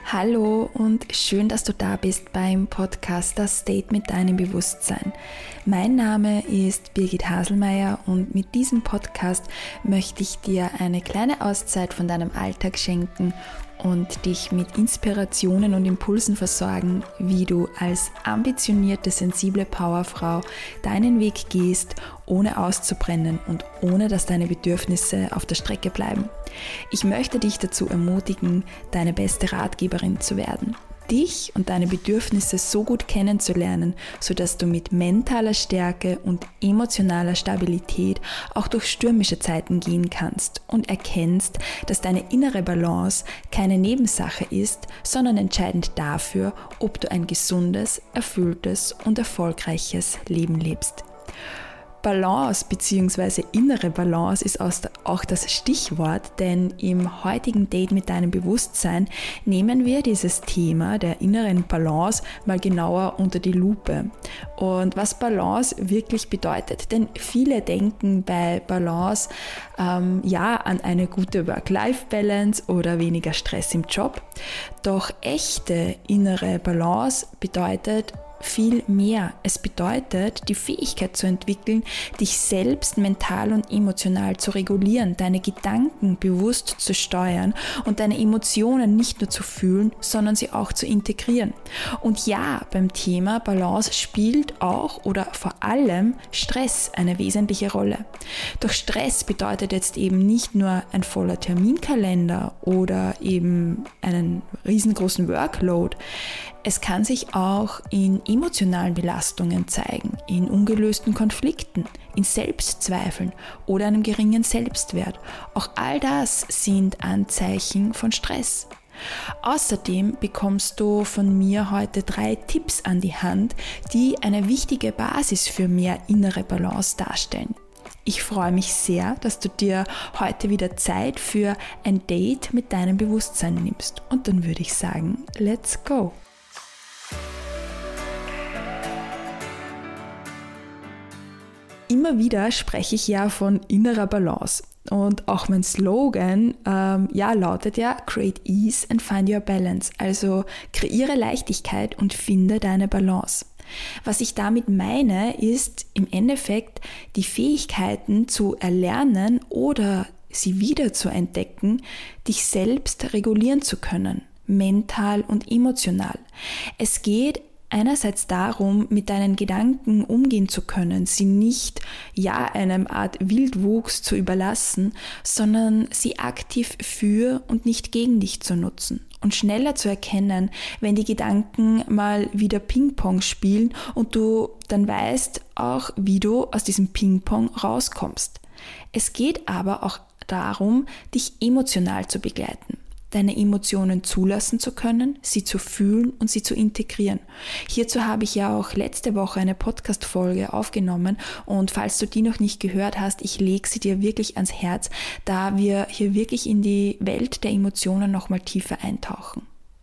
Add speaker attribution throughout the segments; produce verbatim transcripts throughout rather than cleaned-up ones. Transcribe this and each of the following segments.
Speaker 1: Hallo und schön, dass du da bist beim Podcast Das Date mit deinem Bewusstsein. Mein Name ist Birgit Haselmeier und mit diesem Podcast möchte ich dir eine kleine Auszeit von deinem Alltag schenken und dich mit Inspirationen und Impulsen versorgen, wie du als ambitionierte, sensible Powerfrau deinen Weg gehst, ohne auszubrennen und ohne, dass deine Bedürfnisse auf der Strecke bleiben. Ich möchte dich dazu ermutigen, deine beste Ratgeberin zu werden. Dich und deine Bedürfnisse so gut kennenzulernen, sodass du mit mentaler Stärke und emotionaler Stabilität auch durch stürmische Zeiten gehen kannst und erkennst, dass deine innere Balance keine Nebensache ist, sondern entscheidend dafür, ob du ein gesundes, erfülltes und erfolgreiches Leben lebst. Balance bzw. innere Balance ist auch das Stichwort, denn im heutigen Date mit deinem Bewusstsein nehmen wir dieses Thema der inneren Balance mal genauer unter die Lupe. Und was Balance wirklich bedeutet, denn viele denken bei Balance ähm, ja an eine gute Work-Life-Balance oder weniger Stress im Job. Doch echte innere Balance bedeutet viel mehr. Es bedeutet, die Fähigkeit zu entwickeln, dich selbst mental und emotional zu regulieren, deine Gedanken bewusst zu steuern und deine Emotionen nicht nur zu fühlen, sondern sie auch zu integrieren. Und ja, beim Thema Balance spielt auch oder vor allem Stress eine wesentliche Rolle. Doch Stress bedeutet jetzt eben nicht nur ein voller Terminkalender oder eben einen riesengroßen Workload. Es kann sich auch in emotionalen Belastungen zeigen, in ungelösten Konflikten, in Selbstzweifeln oder einem geringen Selbstwert. Auch all das sind Anzeichen von Stress. Außerdem bekommst du von mir heute drei Tipps an die Hand, die eine wichtige Basis für mehr innere Balance darstellen. Ich freue mich sehr, dass du dir heute wieder Zeit für ein Date mit deinem Bewusstsein nimmst. Und dann würde ich sagen, let's go! Immer wieder spreche ich ja von innerer Balance und auch mein Slogan ähm, ja, lautet ja Create Ease and Find Your Balance, also kreiere Leichtigkeit und finde deine Balance. Was ich damit meine, ist im Endeffekt die Fähigkeiten zu erlernen oder sie wieder zu entdecken, dich selbst regulieren zu können, mental und emotional. Es geht einerseits darum, mit deinen Gedanken umgehen zu können, sie nicht ja einem Art Wildwuchs zu überlassen, sondern sie aktiv für und nicht gegen dich zu nutzen und schneller zu erkennen, wenn die Gedanken mal wieder Ping-Pong spielen und du dann weißt auch, wie du aus diesem Ping-Pong rauskommst. Es geht aber auch darum, dich emotional zu begleiten, deine Emotionen zulassen zu können, sie zu fühlen und sie zu integrieren. Hierzu habe ich ja auch letzte Woche eine Podcast-Folge aufgenommen und falls du die noch nicht gehört hast, ich lege sie dir wirklich ans Herz, da wir hier wirklich in die Welt der Emotionen nochmal tiefer eintauchen.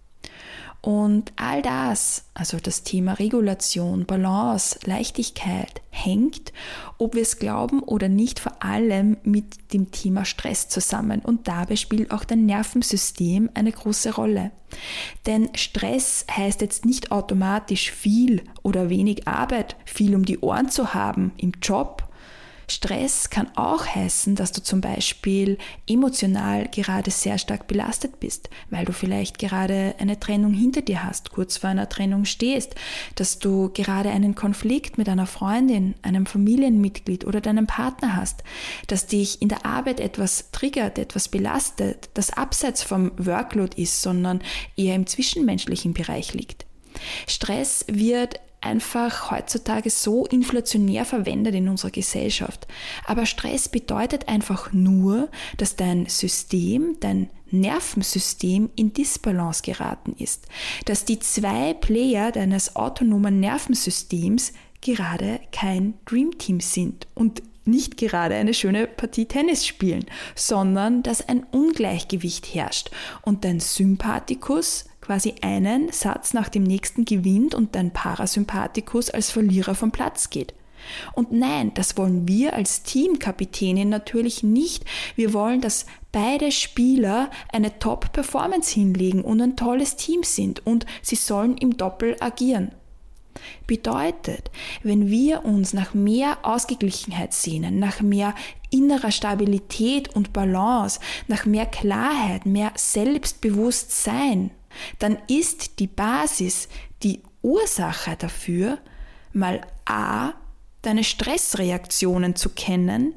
Speaker 1: Und all das, also das Thema Regulation, Balance, Leichtigkeit, hängt, ob wir es glauben oder nicht, vor allem mit dem Thema Stress zusammen. Und dabei spielt auch dein Nervensystem eine große Rolle. Denn Stress heißt jetzt nicht automatisch viel oder wenig Arbeit, viel um die Ohren zu haben im Job. Stress kann auch heißen, dass du zum Beispiel emotional gerade sehr stark belastet bist, weil du vielleicht gerade eine Trennung hinter dir hast, kurz vor einer Trennung stehst, dass du gerade einen Konflikt mit einer Freundin, einem Familienmitglied oder deinem Partner hast, dass dich in der Arbeit etwas triggert, etwas belastet, das abseits vom Workload ist, sondern eher im zwischenmenschlichen Bereich liegt. Stress wird einfach heutzutage so inflationär verwendet in unserer Gesellschaft. Aber Stress bedeutet einfach nur, dass dein System, dein Nervensystem in Disbalance geraten ist. Dass die zwei Player deines autonomen Nervensystems gerade kein Dreamteam sind und nicht gerade eine schöne Partie Tennis spielen, sondern dass ein Ungleichgewicht herrscht und dein Sympathikus quasi einen Satz nach dem nächsten gewinnt und dein Parasympathikus als Verlierer vom Platz geht. Und nein, das wollen wir als Teamkapitänin natürlich nicht. Wir wollen, dass beide Spieler eine Top-Performance hinlegen und ein tolles Team sind und sie sollen im Doppel agieren. Bedeutet, wenn wir uns nach mehr Ausgeglichenheit sehnen, nach mehr innerer Stabilität und Balance, nach mehr Klarheit, mehr Selbstbewusstsein, dann ist die Basis, die Ursache dafür, mal A, deine Stressreaktionen zu kennen,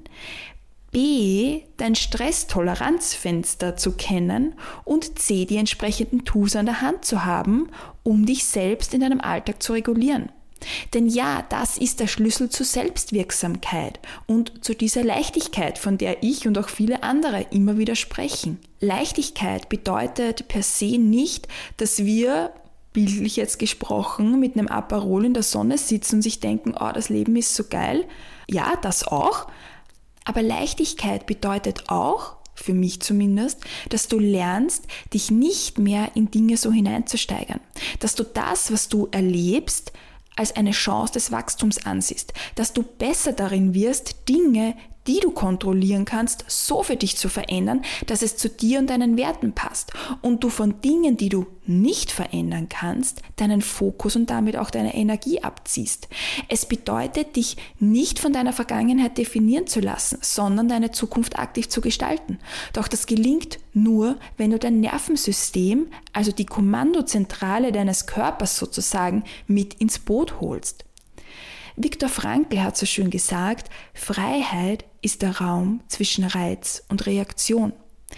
Speaker 1: B, dein Stresstoleranzfenster zu kennen und C, die entsprechenden Tools an der Hand zu haben, um dich selbst in deinem Alltag zu regulieren. Denn ja, das ist der Schlüssel zur Selbstwirksamkeit und zu dieser Leichtigkeit, von der ich und auch viele andere immer wieder sprechen. Leichtigkeit bedeutet per se nicht, dass wir, bildlich jetzt gesprochen, mit einem Aperol in der Sonne sitzen und sich denken, oh, das Leben ist so geil. Ja, das auch. Aber Leichtigkeit bedeutet auch, für mich zumindest, dass du lernst, dich nicht mehr in Dinge so hineinzusteigern. Dass du das, was du erlebst, als eine Chance des Wachstums ansiehst. Dass du besser darin wirst, Dinge, die du kontrollieren kannst, so für dich zu verändern, dass es zu dir und deinen Werten passt. Und du von Dingen, die du nicht verändern kannst, deinen Fokus und damit auch deine Energie abziehst. Es bedeutet, dich nicht von deiner Vergangenheit definieren zu lassen, sondern deine Zukunft aktiv zu gestalten. Doch das gelingt nur, wenn du dein Nervensystem, also die Kommandozentrale deines Körpers sozusagen, mit ins Boot holst. Viktor Frankl hat so schön gesagt, Freiheit ist der Raum zwischen Reiz und Reaktion.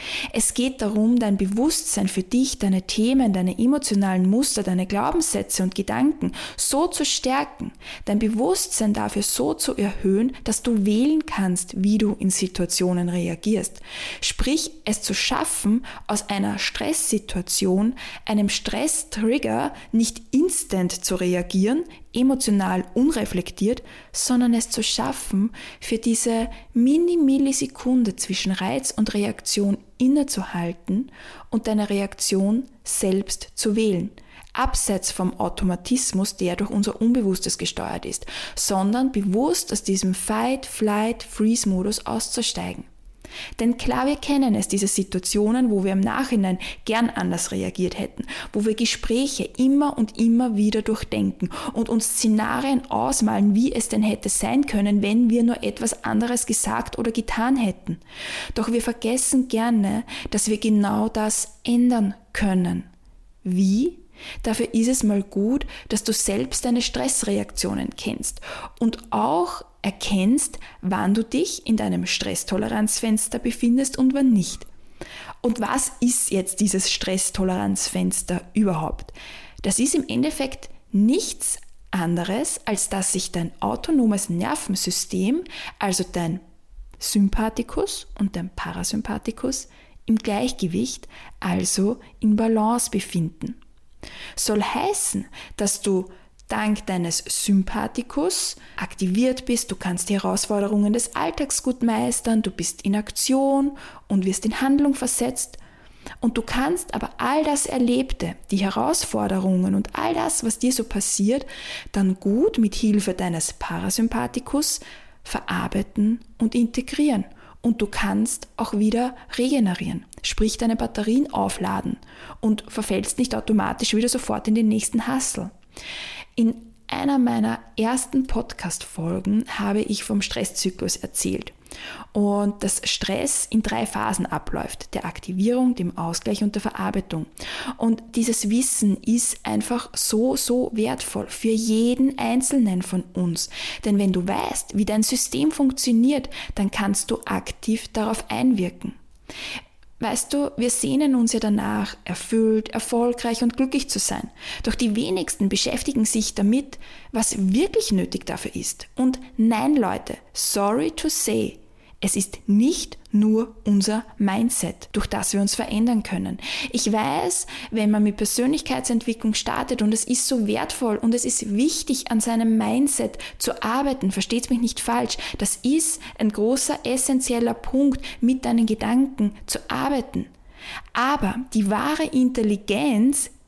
Speaker 1: Es geht darum, dein Bewusstsein für dich, deine Themen, deine emotionalen Muster, deine Glaubenssätze und Gedanken so zu stärken, dein Bewusstsein dafür so zu erhöhen, dass du wählen kannst, wie du in Situationen reagierst. Sprich, es zu schaffen, aus einer Stresssituation, einem Stresstrigger nicht instant zu reagieren, emotional unreflektiert, sondern es zu schaffen, für diese Mini-Millisekunde zwischen Reiz und Reaktion innezuhalten und deine Reaktion selbst zu wählen. Abseits vom Automatismus, der durch unser Unbewusstes gesteuert ist, sondern bewusst aus diesem Fight, Flight, Freeze-Modus auszusteigen. Denn klar, wir kennen es, diese Situationen, wo wir im Nachhinein gern anders reagiert hätten, wo wir Gespräche immer und immer wieder durchdenken und uns Szenarien ausmalen, wie es denn hätte sein können, wenn wir nur etwas anderes gesagt oder getan hätten. Doch wir vergessen gerne, dass wir genau das ändern können. Wie? Dafür ist es mal gut, dass du selbst deine Stressreaktionen kennst und auch erkennst, wann du dich in deinem Stresstoleranzfenster befindest und wann nicht. Und was ist jetzt dieses Stresstoleranzfenster überhaupt? Das ist im Endeffekt nichts anderes, als dass sich dein autonomes Nervensystem, also dein Sympathikus und dein Parasympathikus, im Gleichgewicht, also in Balance befinden. Soll heißen, dass du dank deines Sympathikus aktiviert bist, du kannst die Herausforderungen des Alltags gut meistern, du bist in Aktion und wirst in Handlung versetzt und du kannst aber all das Erlebte, die Herausforderungen und all das, was dir so passiert, dann gut mit Hilfe deines Parasympathikus verarbeiten und integrieren. Und du kannst auch wieder regenerieren, sprich deine Batterien aufladen und verfällst nicht automatisch wieder sofort in den nächsten Hustle. In einer meiner ersten Podcast-Folgen habe ich vom Stresszyklus erzählt und dass Stress in drei Phasen abläuft, der Aktivierung, dem Ausgleich und der Verarbeitung. Und dieses Wissen ist einfach so, so wertvoll für jeden Einzelnen von uns. Denn wenn du weißt, wie dein System funktioniert, dann kannst du aktiv darauf einwirken. Weißt du, wir sehnen uns ja danach, erfüllt, erfolgreich und glücklich zu sein. Doch die wenigsten beschäftigen sich damit, was wirklich nötig dafür ist. Und nein, Leute, sorry to say, es ist nicht nur unser Mindset, durch das wir uns verändern können. Ich weiß, wenn man mit Persönlichkeitsentwicklung startet und es ist so wertvoll und es ist wichtig, an seinem Mindset zu arbeiten, versteht mich nicht falsch, das ist ein großer, essentieller Punkt, mit deinen Gedanken zu arbeiten. Aber die wahre Intelligenz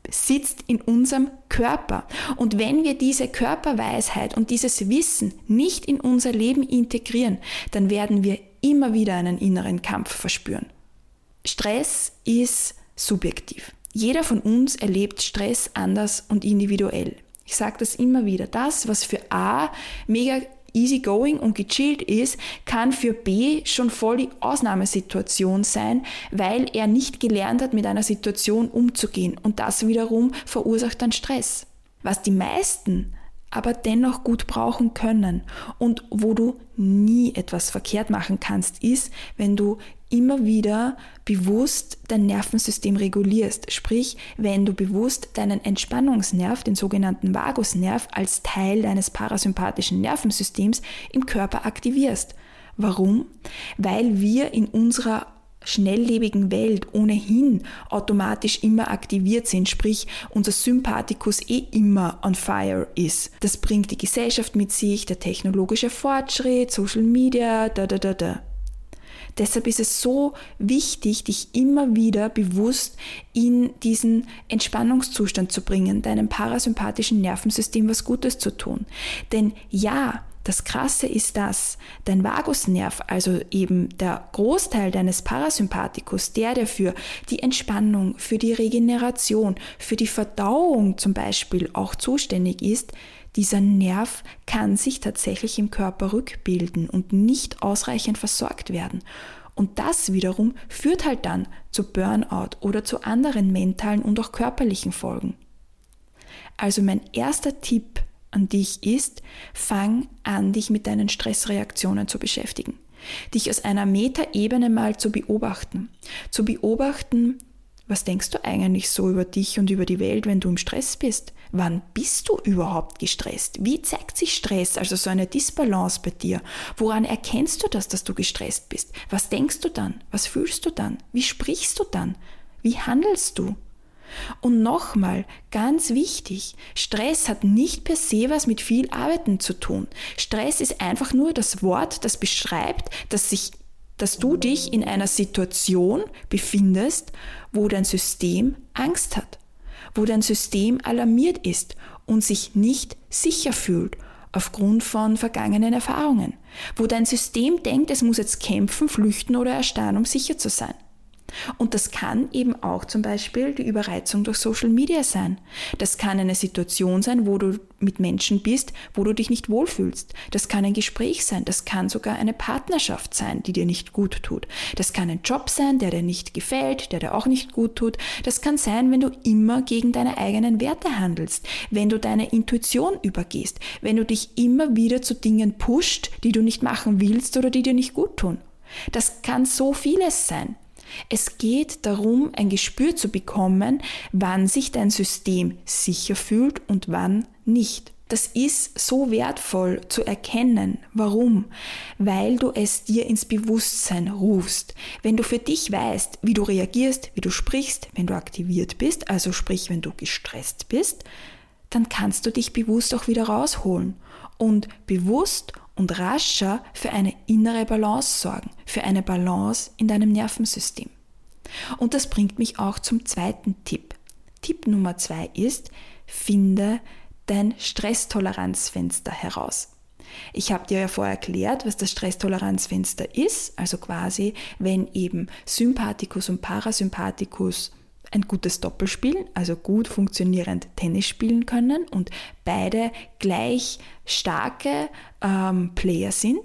Speaker 1: sitzt in unserem Körper. Und wenn wir diese Körperweisheit und dieses Wissen nicht in unser Leben integrieren, dann werden wir immer wieder einen inneren Kampf verspüren. Stress ist subjektiv. Jeder von uns erlebt Stress anders und individuell. Ich sage das immer wieder. Das, was für A mega easygoing und gechillt ist, kann für B schon voll die Ausnahmesituation sein, weil er nicht gelernt hat, mit einer Situation umzugehen. Und das wiederum verursacht dann Stress. Was die meisten aber dennoch gut brauchen können und wo du nie etwas verkehrt machen kannst, ist, wenn du immer wieder bewusst dein Nervensystem regulierst. Sprich, wenn du bewusst deinen Entspannungsnerv, den sogenannten Vagusnerv, als Teil deines parasympathischen Nervensystems im Körper aktivierst. Warum? Weil wir in unserer schnelllebigen Welt ohnehin automatisch immer aktiviert sind, sprich unser Sympathikus eh immer on fire ist. Das bringt die Gesellschaft mit sich, der technologische Fortschritt, Social Media, da da da da. Deshalb ist es so wichtig, dich immer wieder bewusst in diesen Entspannungszustand zu bringen, deinem parasympathischen Nervensystem was Gutes zu tun. Denn ja, das Krasse ist das, dein Vagusnerv, also eben der Großteil deines Parasympathikus, der, der für die Entspannung, für die Regeneration, für die Verdauung zum Beispiel auch zuständig ist, dieser Nerv kann sich tatsächlich im Körper rückbilden und nicht ausreichend versorgt werden. Und das wiederum führt halt dann zu Burnout oder zu anderen mentalen und auch körperlichen Folgen. Also mein erster Tipp an dich ist, fang an, dich mit deinen Stressreaktionen zu beschäftigen. Dich aus einer Metaebene mal zu beobachten. Zu beobachten, was denkst du eigentlich so über dich und über die Welt, wenn du im Stress bist? Wann bist du überhaupt gestresst? Wie zeigt sich Stress, also so eine Disbalance bei dir? Woran erkennst du das, dass du gestresst bist? Was denkst du dann? Was fühlst du dann? Wie sprichst du dann? Wie handelst du? Und nochmal, ganz wichtig, Stress hat nicht per se was mit viel Arbeiten zu tun. Stress ist einfach nur das Wort, das beschreibt, dass, sich, dass du dich in einer Situation befindest, wo dein System Angst hat, wo dein System alarmiert ist und sich nicht sicher fühlt aufgrund von vergangenen Erfahrungen, wo dein System denkt, es muss jetzt kämpfen, flüchten oder erstarren, um sicher zu sein. Und das kann eben auch zum Beispiel die Überreizung durch Social Media sein. Das kann eine Situation sein, wo du mit Menschen bist, wo du dich nicht wohlfühlst. Das kann ein Gespräch sein, das kann sogar eine Partnerschaft sein, die dir nicht gut tut. Das kann ein Job sein, der dir nicht gefällt, der dir auch nicht gut tut. Das kann sein, wenn du immer gegen deine eigenen Werte handelst, wenn du deine Intuition übergehst, wenn du dich immer wieder zu Dingen pusht, die du nicht machen willst oder die dir nicht gut tun. Das kann so vieles sein. Es geht darum, ein Gespür zu bekommen, wann sich dein System sicher fühlt und wann nicht. Das ist so wertvoll zu erkennen. Warum? Weil du es dir ins Bewusstsein rufst. Wenn du für dich weißt, wie du reagierst, wie du sprichst, wenn du aktiviert bist, also sprich, wenn du gestresst bist, dann kannst du dich bewusst auch wieder rausholen und bewusst und rascher für eine innere Balance sorgen, für eine Balance in deinem Nervensystem. Und das bringt mich auch zum zweiten Tipp. Tipp Nummer zwei ist, finde dein Stresstoleranzfenster heraus. Ich habe dir ja vorher erklärt, was das Stresstoleranzfenster ist, also quasi, wenn eben Sympathikus und Parasympathikus ein gutes Doppel spielen, also gut funktionierend Tennis spielen können und beide gleich starke ähm, Player sind.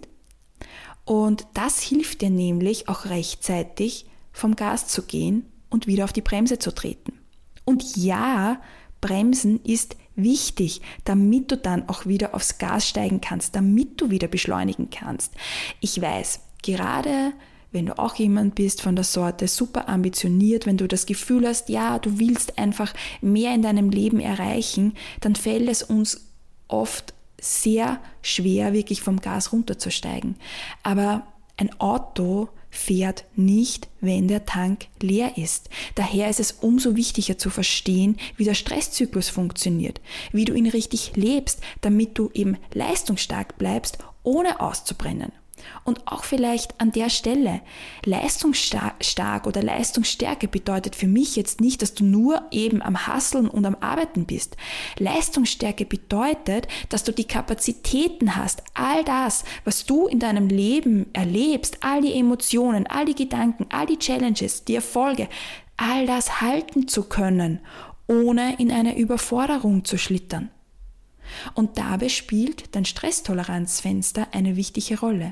Speaker 1: Und das hilft dir nämlich auch rechtzeitig vom Gas zu gehen und wieder auf die Bremse zu treten. Und ja, Bremsen ist wichtig, damit du dann auch wieder aufs Gas steigen kannst, damit du wieder beschleunigen kannst. Ich weiß, gerade wenn du auch jemand bist von der Sorte super ambitioniert, wenn du das Gefühl hast, ja, du willst einfach mehr in deinem Leben erreichen, dann fällt es uns oft sehr schwer, wirklich vom Gas runterzusteigen. Aber ein Auto fährt nicht, wenn der Tank leer ist. Daher ist es umso wichtiger zu verstehen, wie der Stresszyklus funktioniert, wie du ihn richtig lebst, damit du eben leistungsstark bleibst, ohne auszubrennen. Und auch vielleicht an der Stelle, leistungsstark oder Leistungsstärke bedeutet für mich jetzt nicht, dass du nur eben am Hustlen und am Arbeiten bist. Leistungsstärke bedeutet, dass du die Kapazitäten hast, all das, was du in deinem Leben erlebst, all die Emotionen, all die Gedanken, all die Challenges, die Erfolge, all das halten zu können, ohne in eine Überforderung zu schlittern. Und dabei spielt dein Stresstoleranzfenster eine wichtige Rolle.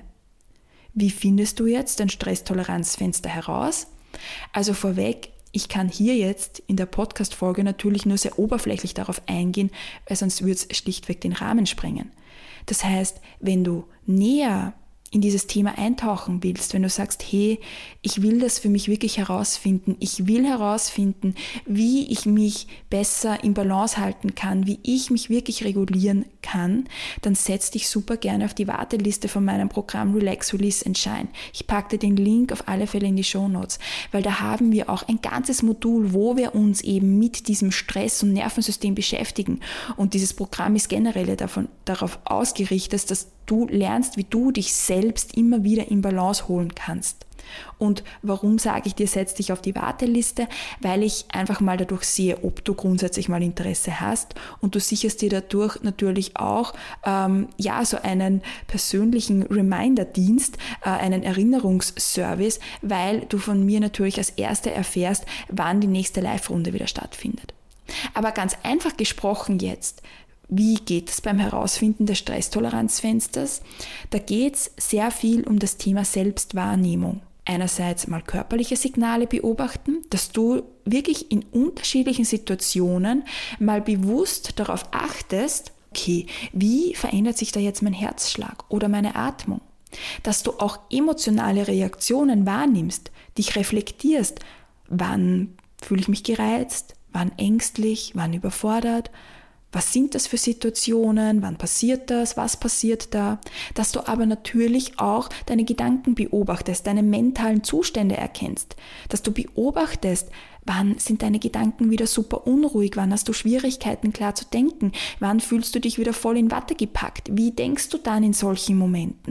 Speaker 1: Wie findest du jetzt dein Stresstoleranzfenster heraus? Also vorweg, ich kann hier jetzt in der Podcast-Folge natürlich nur sehr oberflächlich darauf eingehen, weil sonst würde es schlichtweg den Rahmen sprengen. Das heißt, wenn du näher in dieses Thema eintauchen willst, wenn du sagst, hey, ich will das für mich wirklich herausfinden, ich will herausfinden, wie ich mich besser in Balance halten kann, wie ich mich wirklich regulieren kann, dann setz dich super gerne auf die Warteliste von meinem Programm Relax, Release and Shine. Ich packe dir den Link auf alle Fälle in die Shownotes, weil da haben wir auch ein ganzes Modul, wo wir uns eben mit diesem Stress- und Nervensystem beschäftigen. Und dieses Programm ist generell davon, darauf ausgerichtet, dass du lernst, wie du dich selbst immer wieder in Balance holen kannst. Und warum sage ich dir, setz dich auf die Warteliste? Weil ich einfach mal dadurch sehe, ob du grundsätzlich mal Interesse hast, und du sicherst dir dadurch natürlich auch ähm, ja so einen persönlichen Reminder-Dienst, äh, einen Erinnerungsservice, weil du von mir natürlich als Erster erfährst, wann die nächste Live-Runde wieder stattfindet. Aber ganz einfach gesprochen jetzt, wie geht es beim Herausfinden des Stresstoleranzfensters? Da geht es sehr viel um das Thema Selbstwahrnehmung. Einerseits mal körperliche Signale beobachten, dass du wirklich in unterschiedlichen Situationen mal bewusst darauf achtest, okay, wie verändert sich da jetzt mein Herzschlag oder meine Atmung? Dass du auch emotionale Reaktionen wahrnimmst, dich reflektierst, wann fühle ich mich gereizt, wann ängstlich, wann überfordert. Was sind das für Situationen? Wann passiert das? Was passiert da? Dass du aber natürlich auch deine Gedanken beobachtest, deine mentalen Zustände erkennst. Dass du beobachtest, wann sind deine Gedanken wieder super unruhig? Wann hast du Schwierigkeiten, klar zu denken? Wann fühlst du dich wieder voll in Watte gepackt? Wie denkst du dann in solchen Momenten?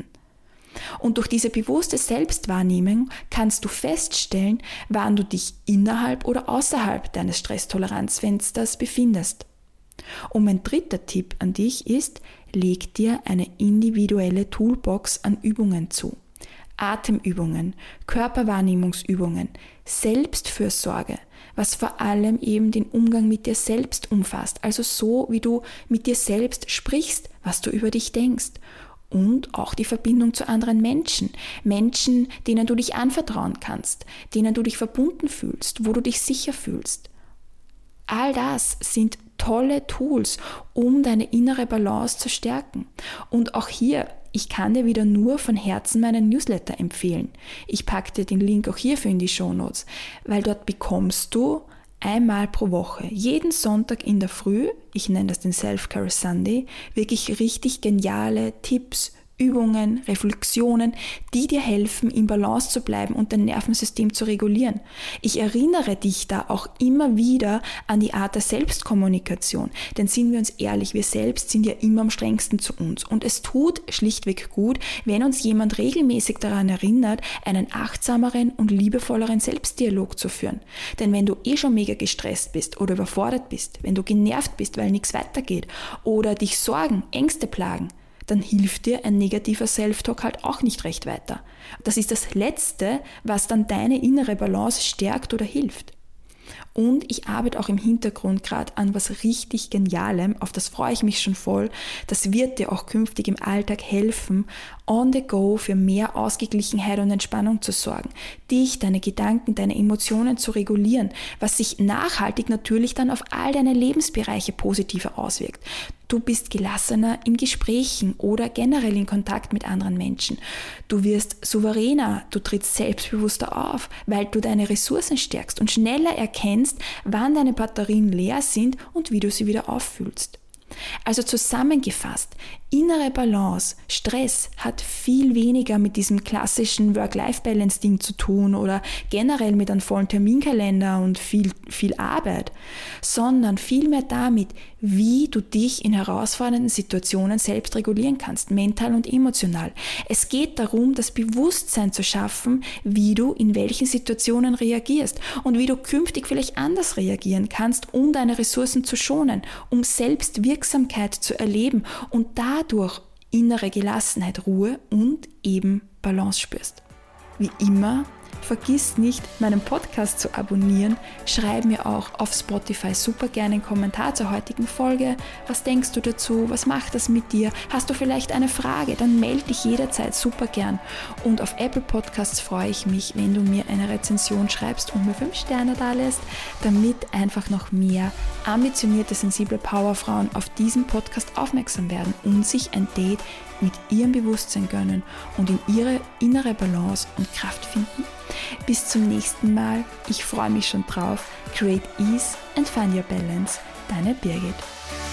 Speaker 1: Und durch diese bewusste Selbstwahrnehmung kannst du feststellen, wann du dich innerhalb oder außerhalb deines Stresstoleranzfensters befindest. Und mein dritter Tipp an dich ist, leg dir eine individuelle Toolbox an Übungen zu. Atemübungen, Körperwahrnehmungsübungen, Selbstfürsorge, was vor allem eben den Umgang mit dir selbst umfasst, also so, wie du mit dir selbst sprichst, was du über dich denkst. Und auch die Verbindung zu anderen Menschen, Menschen, denen du dich anvertrauen kannst, denen du dich verbunden fühlst, wo du dich sicher fühlst. All das sind tolle Tools, um deine innere Balance zu stärken. Und auch hier, ich kann dir wieder nur von Herzen meinen Newsletter empfehlen. Ich packe dir den Link auch hierfür in die Shownotes, weil dort bekommst du einmal pro Woche, jeden Sonntag in der Früh, ich nenne das den Self-Care Sunday, wirklich richtig geniale Tipps, Übungen, Reflexionen, die dir helfen, in Balance zu bleiben und dein Nervensystem zu regulieren. Ich erinnere dich da auch immer wieder an die Art der Selbstkommunikation, denn sind wir uns ehrlich, wir selbst sind ja immer am strengsten zu uns, und es tut schlichtweg gut, wenn uns jemand regelmäßig daran erinnert, einen achtsameren und liebevolleren Selbstdialog zu führen. Denn wenn du eh schon mega gestresst bist oder überfordert bist, wenn du genervt bist, weil nichts weitergeht oder dich Sorgen, Ängste plagen, dann hilft dir ein negativer Self-Talk halt auch nicht recht weiter. Das ist das Letzte, was dann deine innere Balance stärkt oder hilft. Und ich arbeite auch im Hintergrund gerade an was richtig Genialem, auf das freue ich mich schon voll. Das wird dir auch künftig im Alltag helfen, on the go für mehr Ausgeglichenheit und Entspannung zu sorgen, dich, deine Gedanken, deine Emotionen zu regulieren, was sich nachhaltig natürlich dann auf all deine Lebensbereiche positiver auswirkt. Du bist gelassener in Gesprächen oder generell in Kontakt mit anderen Menschen. Du wirst souveräner, du trittst selbstbewusster auf, weil du deine Ressourcen stärkst und schneller erkennst, wann deine Batterien leer sind und wie du sie wieder auffüllst. Also zusammengefasst, innere Balance, Stress hat viel weniger mit diesem klassischen Work-Life-Balance-Ding zu tun oder generell mit einem vollen Terminkalender und viel, viel Arbeit, sondern vielmehr damit, wie du dich in herausfordernden Situationen selbst regulieren kannst, mental und emotional. Es geht darum, das Bewusstsein zu schaffen, wie du in welchen Situationen reagierst und wie du künftig vielleicht anders reagieren kannst, um deine Ressourcen zu schonen, um Selbstwirksamkeit zu erleben und dadurch innere Gelassenheit, Ruhe und eben Balance spürst. Wie immer, vergiss nicht, meinen Podcast zu abonnieren. Schreib mir auch auf Spotify super gerne einen Kommentar zur heutigen Folge. Was denkst du dazu? Was macht das mit dir? Hast du vielleicht eine Frage? Dann melde dich jederzeit super gern. Und auf Apple Podcasts freue ich mich, wenn du mir eine Rezension schreibst und mir fünf Sterne da lässt, damit einfach noch mehr ambitionierte, sensible Powerfrauen auf diesen Podcast aufmerksam werden und sich ein Date mit ihrem Bewusstsein gönnen und in ihre innere Balance und Kraft finden. Bis zum nächsten Mal. Ich freue mich schon drauf. Create Ease and Find Your Balance. Deine Birgit.